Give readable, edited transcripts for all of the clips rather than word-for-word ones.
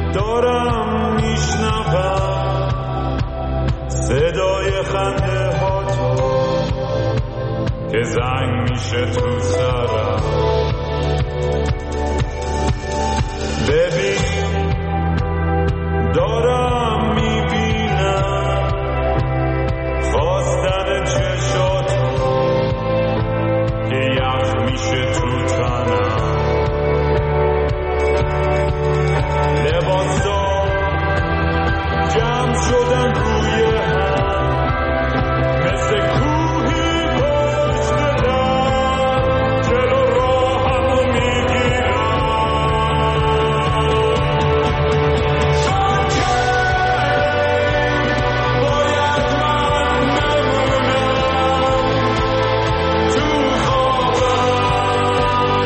دارم میشنوم صدای خنده ها تو که زنگ میشه تو سرم. ببین دارم میبینم خواستن چشاتو که یخ میشه تو تنم. لباسا جمع شدن روی هم مثل کوهی پشت در جلو راهمو میگیرم. باید من نمونم تو خوابم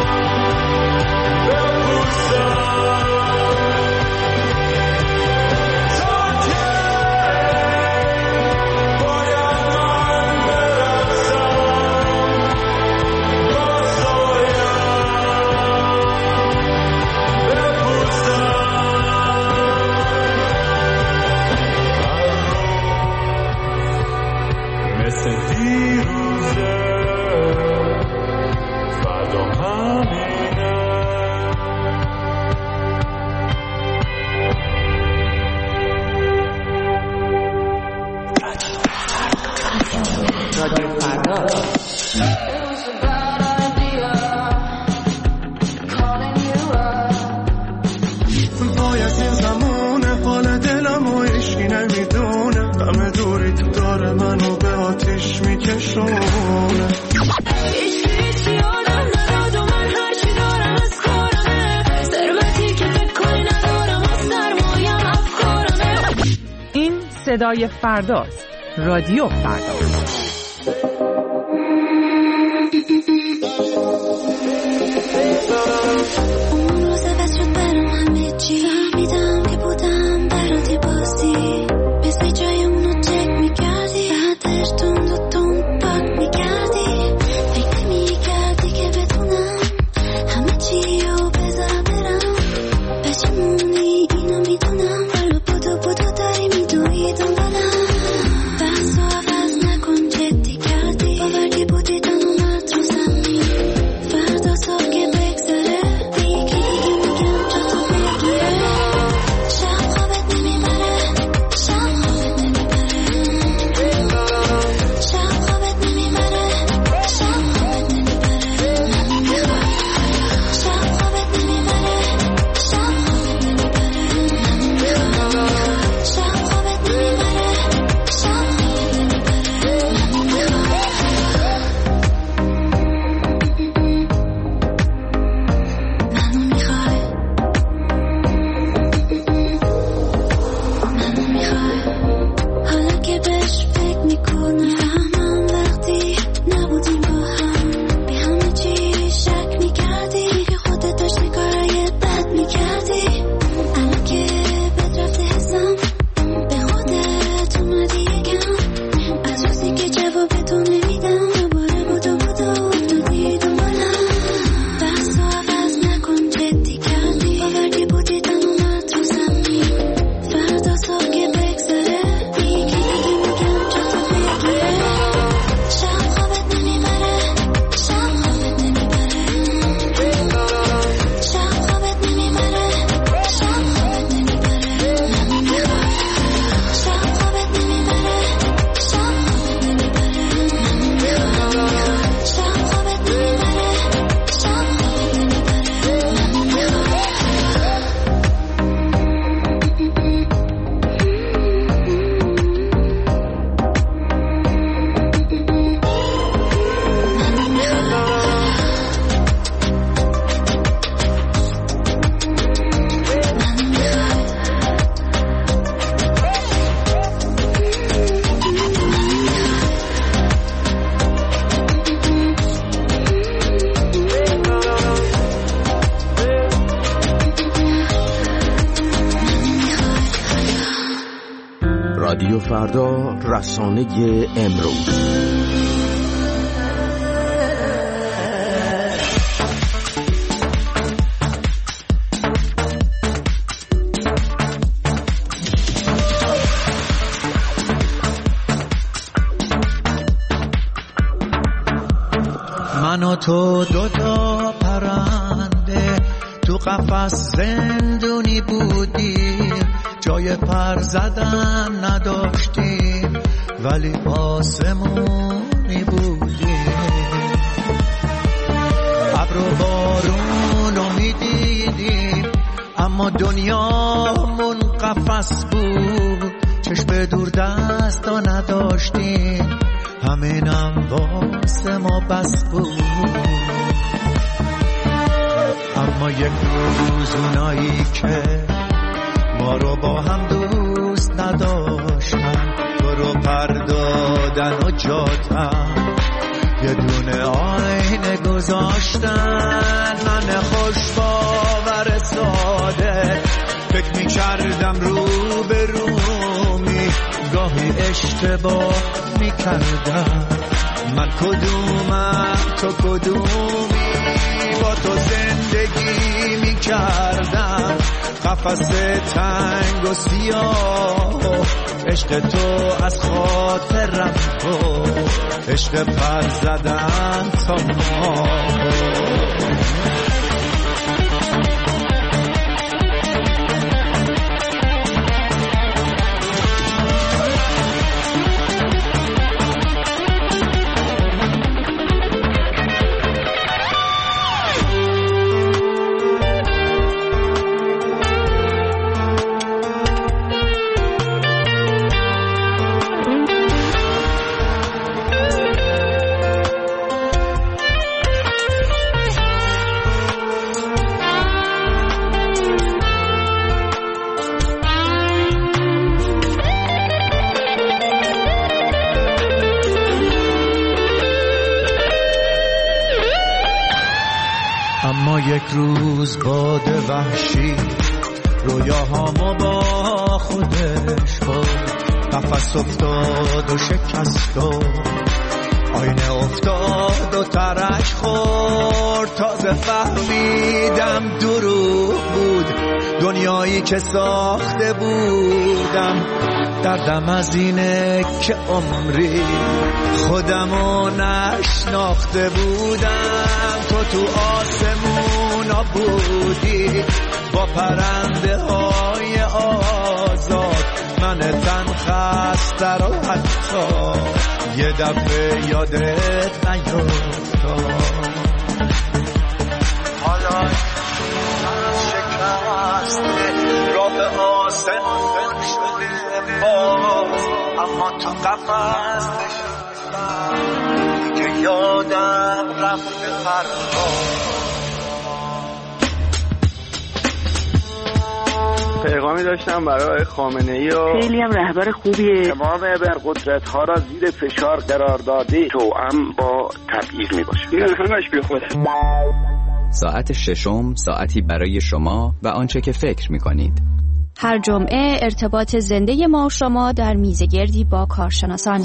بپوسم صدای فرداست. رادیو فردا. اون روز بس شد برام همه چی فهمیدم که بودم برات بازی مثل جای اونو چک میکردی بعدش تند و تند پاک میکردی فکر میکردی که بتونم همه چی رو بذارم برم پشیمونی اینو میدونم حالا بودو داری میدوی دنبالم بحث و عوض نکن جدی کردی باوردی بودی تنومت رو زمین فردا صبح که بگذره دیگه میگم چا تو بگیره شب خوابت نمیبره شب خوابت نمیبره شب خوابت نمیبره شب خوابت نمیبره من میخوای شب خوابت نمیبره شب خوابت نمیبره من میخوای شب خوابت نمیبره شب خوابت نمیبره من منو میخوای حالا که بهش فکر میکنم فهمم وقتی نبودیم با هم به همه چی شک میکردی که خودت داشتی کارای بد میکردی الان که بد رفته حسم به خودت اومدی یکم از روزی که جواب تو نمیدم دوباره بودو افتادی دنبالم بحث و عوض نکن جدی کردی باوردی بودی تنومت رو زمین فردا صبح که بگذره دیگه میگم چا تو بگیره شب خوابت نمیبره شب خوابت نمیبره شب خوابت نمیبره شب خوابت نمیبره من میخوای شب خوابت نمیبره شب خوابت نمیبره من میخوای شب خوابت نمیبره شب خوابت نمیبره من میخوای رادیو فردا، رسانه امروز. تو دوتا پرنده تو قفس زندونی بودیم، جای پر زدن نداشتیم ولی آسمونی بودیم. ابر و بارونو میدیدیم اما دنیامون قفس بود، چشم دور دستا نداشتیم همینم واسه ما بس بود. اما یک روز اونایی که ما رو با هم دوست نداشتن تو رو پردادن و جاتن، یه دونه آینه گذاشتن. من خوش باور ساده فکر می کردم رو به رومی، گاهی اشتباه می کردم. من کدومم تو کدومی، با تو زندگی می کردم قفس تنگ و سیاه. عشق تو از خاطرم تو، عشق پر زدن تا ما. اما یک روز باد وحشی رویاهامو با خودش برد، قفس افتاد و شکست و آینه افتاد و ترک خورد. تازه فهمیدم دروغ بود دنیایی که ساخته بودم. دردم از اینه که عمری خودمو نشناخته بودم. تو آسمونا بودی با پرنده های آزاد، من تن خسته رو حتی یه دفعه یادت نیفتاد. حالا شکسته راه آسمون شده باز، اما تو قفس نشستم که یادم رفته پرواز. پیغامی داشتم برای خامنه‌ای و خیلی هم رهبر خوبیه. تمام ابرقدرت‌ها را زیر فشار قرار داده، توأم با تبعیض میباشه. این همش بی خوده. ساعت ششم، ساعتی برای شما و آنچه که فکر میکنید. هر جمعه ارتباط زنده ما و شما در میزگردی با کارشناسان.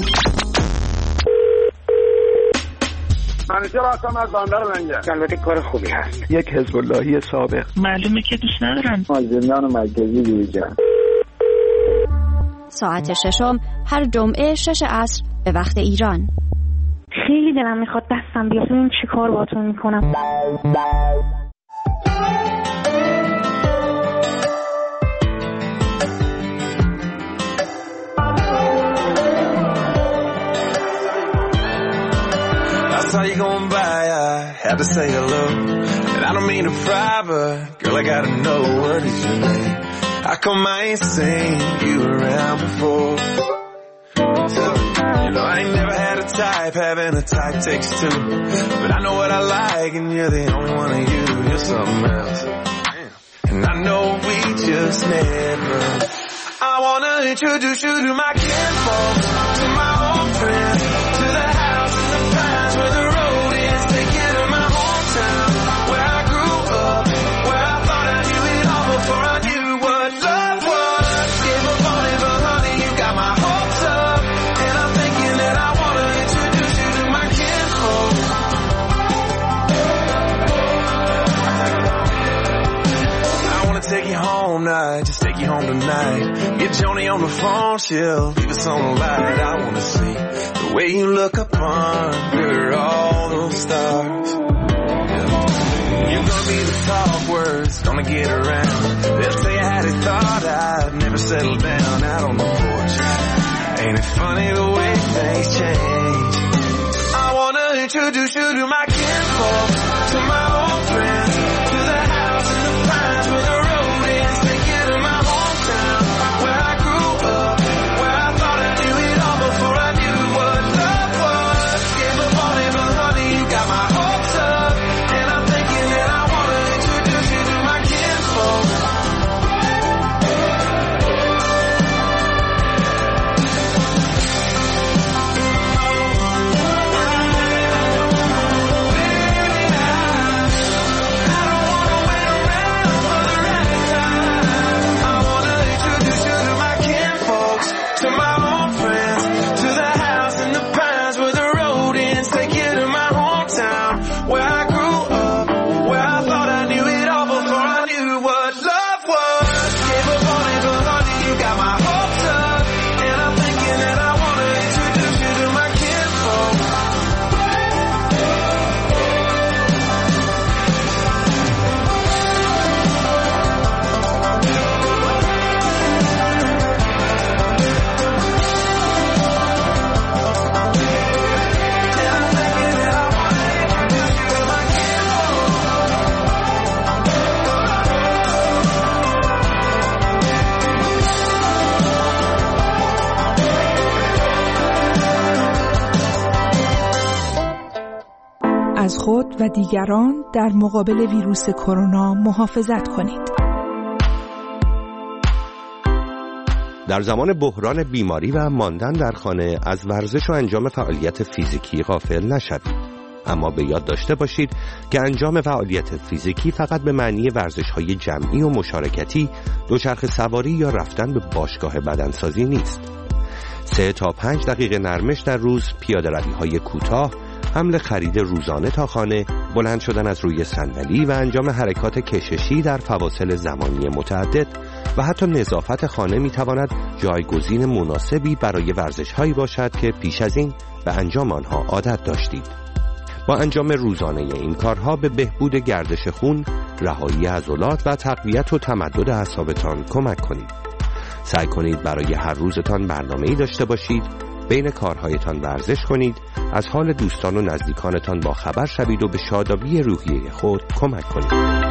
منیجر هستم از بندر منگل. البته کار خوبی هست. یک حزب اللهی سابق. معلومه که دوست ندارن. زندان مرکزی دیجا. ساعت ششم هر جمعه 6 عصر به وقت ایران. خیلی دلم میخواد دستم بیاد ببینم چی کار باهاتون میکنم. Saw you going by, I had to say hello. And I don't mean to pry, but girl, I gotta know, what is your name? How come I ain't seen you around before? So, you know, I ain't never had a type, having a type takes two. But I know what I like, and you're the only one of you, you're something else. And I know we just never. I wanna introduce you to my kinfolk, to my old friends, to the house in the pines where the road is. Take you to my hometown, where I grew up, where I thought I knew it all before I knew what love was. Give up on it, but honey, you got my hopes up, and I'm thinking that I wanna introduce you to my kinfolk. I wanna take you home night, just take you home tonight. Get Joni on the phone, she'll leave us on the light. I wanna see the way you look up under all those stars. You're gonna be the talk words, gonna get around. They'll say I had a thought I'd never settle down out on the porch. Ain't it funny the way things change? I wanna introduce you to my kinfolk, to my old friends, to the house in the pines where the road is. Take you to my hometown, where I grew up, where I thought I knew it all before I knew what love was. Gave up on it, but honey, you got my hopes up, and I'm thinking that I wanna introduce you to my kinfolk. از خود و دیگران در مقابل ویروس کرونا محافظت کنید. در زمان بحران بیماری و ماندن در خانه از ورزش و انجام فعالیت فیزیکی غافل نشوید. اما به یاد داشته باشید که انجام فعالیت فیزیکی فقط به معنی ورزش‌های جمعی و مشارکتی، دوچرخه سواری یا رفتن به باشگاه بدنسازی نیست. 3 تا 5 دقیقه نرمش در روز، پیاده‌روی‌های کوتاه، حمل خرید روزانه تا خانه، بلند شدن از روی صندلی و انجام حرکات کششی در فواصل زمانی متعدد و حتی نظافت خانه میتواند جایگزین مناسبی برای ورزش‌هایی باشد که پیش از این به انجام آنها عادت داشتید. با انجام روزانه این کارها به بهبود گردش خون، رهایی عضلات و تقویت و تمدد اعصابتان کمک کنید. سعی کنید برای هر روزتان برنامه‌ای داشته باشید، بین کارهایتان ورزش کنید، از حال دوستان و نزدیکانتان با خبر شوید و به شادابی روحیه خود کمک کنید.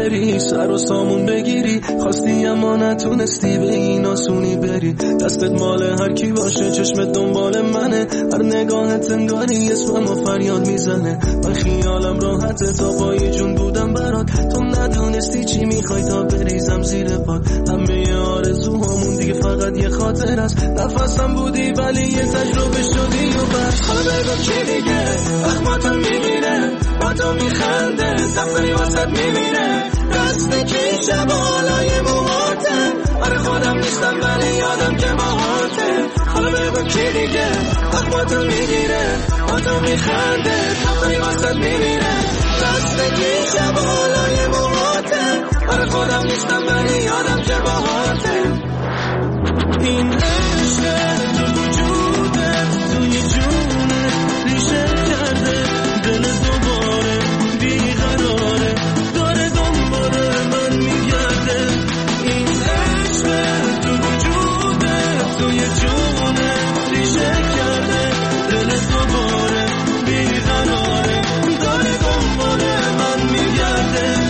بری، سر و سامون بگیری، خواستی اما نتونستی به این آسونی بری. دستت مال هر کی باشه، چشمت دنبال منه، هر نگاهت انگاری اسممو فریاد میزنه. من خیالم راحته تا پای جون بودم برات، تو ندونستی چی میخوای تا بریزم زیر پات. همه آرزوهامون دیگه فقط یه خاطر است، نفسم بودی ولی یه تجربه شدی و بس. حالا بگو کی دیگه اخماتو میبینه، با تو میخنده، دفتری واسط میبینه، دست کی شبالای موهاته. آره خودم نیستم ولی یادم که باهاته. حالا بگو کی دیگه اخماتو میگیره، با تو میخنده، دفتری واسط میبینه، دست کی شبالای موهاته. آره خودم نیستم ولی یادم که باهاته. این عشق تو وجودت توی جونت ریشه کرده، دل دوباره بیقراره، داره دنباله من میگرده. این عشق تو وجودت توی جونت ریشه کرده، دل دوباره بیقراره، داره دنباله من میگرده.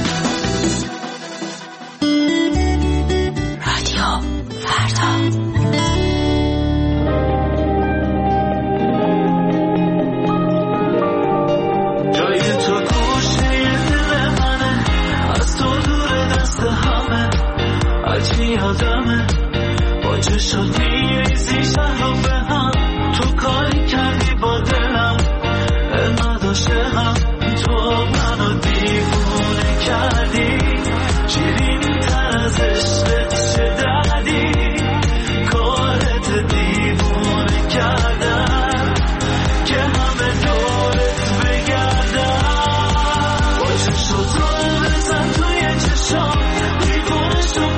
رادیو فردا. یادمه با چشات میریزی شهر به هم، تو کاری کردی با دلم انقدر عاشقم، تو منو دیوونه کردی، شیرین تر از عشقت چه دردی، کارت دیوونه کردم که همه دورت بگردم. با چشات رو بزن توی چشام، دیوونه شو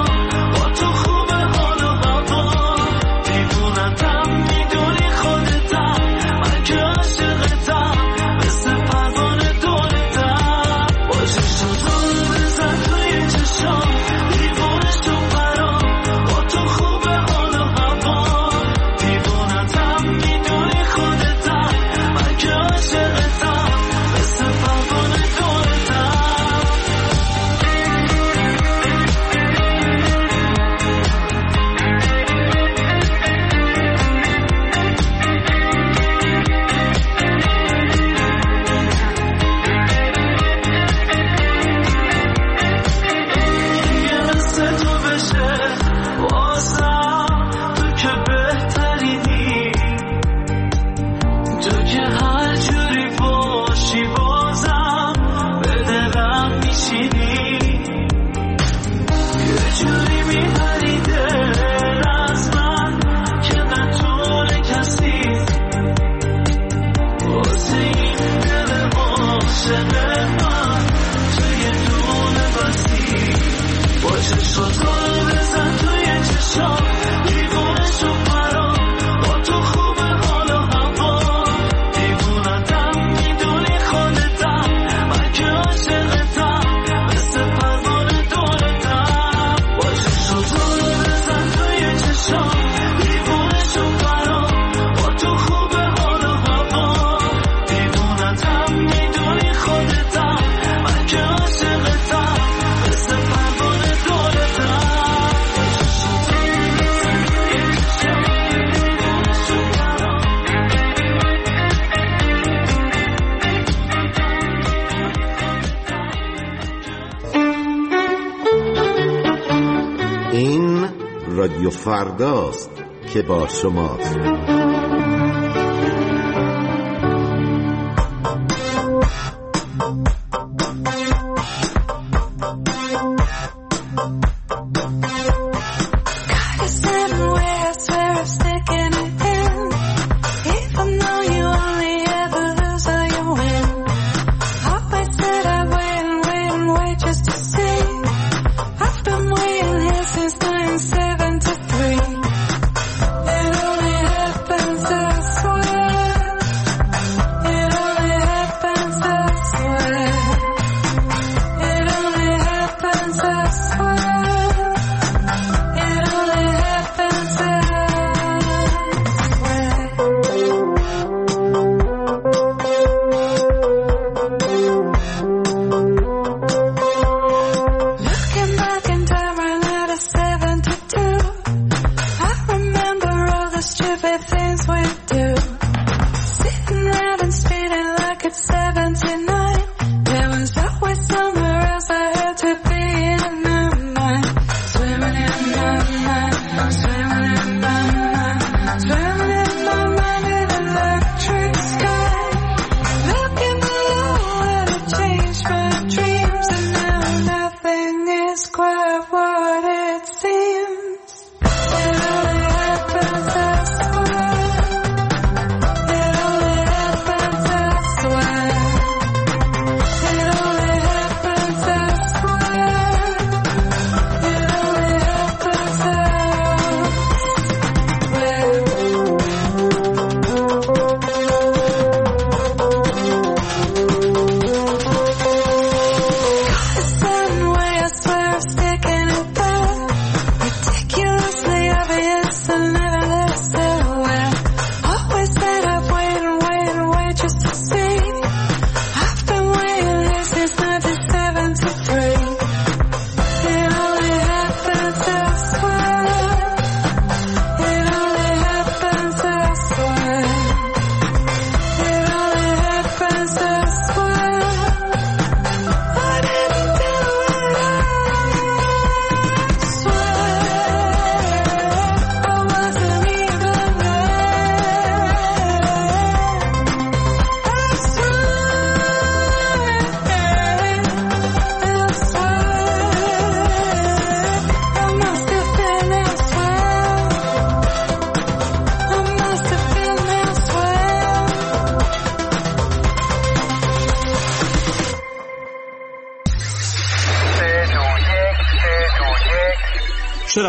رادیو فرداست که با شماست. It only happened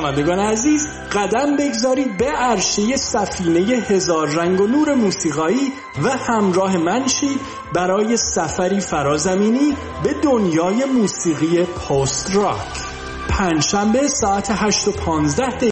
شنوندگان عزیز، قدم بگذارید به عرشه سفینه هزار رنگ و نور موسیقایی و همراه من شید برای سفری فرازمینی به دنیای موسیقی پست راک. پنجشنبه ساعت 8:15